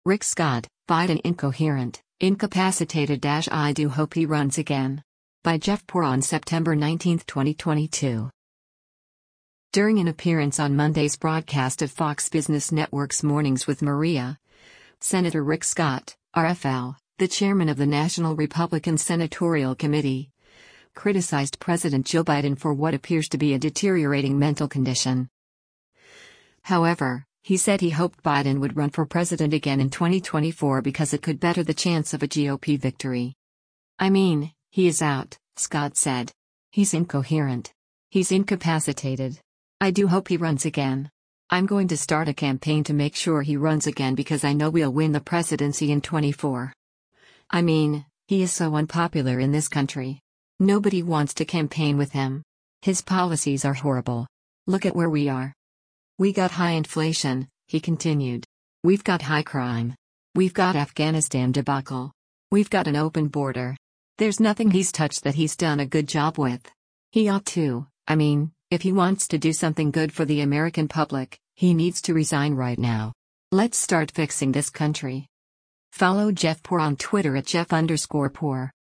Rick Scott, Biden incoherent, incapacitated. I do hope he runs again. By Jeff Poor on September 19, 2022. During an appearance on Monday's broadcast of Fox Business Network's Mornings with Maria, Senator Rick Scott, RFL, the chairman of the National Republican Senatorial Committee, criticized President Joe Biden for what appears to be a deteriorating mental condition. However, he said he hoped Biden would run for president again in 2024 because it could better the chance of a GOP victory. "I mean, he is out," Scott said. "He's incoherent. He's incapacitated. I do hope he runs again. I'm going to start a campaign to make sure he runs again because I know we'll win the presidency in 24. I mean, he is so unpopular in this country. Nobody wants to campaign with him. His policies are horrible. Look at where we are. We got high inflation," he continued. "We've got high crime. We've got Afghanistan debacle. We've got an open border. There's nothing he's touched that he's done a good job with. He ought to, I mean, if he wants to do something good for the American public, he needs to resign right now. Let's start fixing this country." Follow Jeff Poor on Twitter at Jeff_Poor.